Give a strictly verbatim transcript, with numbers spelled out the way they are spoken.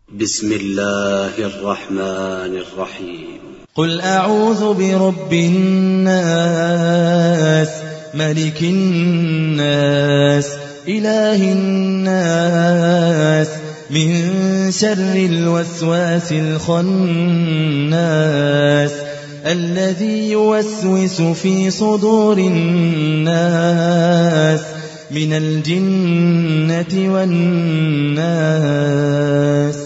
بسم الله الرحمن الرحيم. قل أعوذ برب الناس ملك الناس إله الناس من شر الوسواس الخناس الذي يوسوس في صدور الناس من الجنة والناس.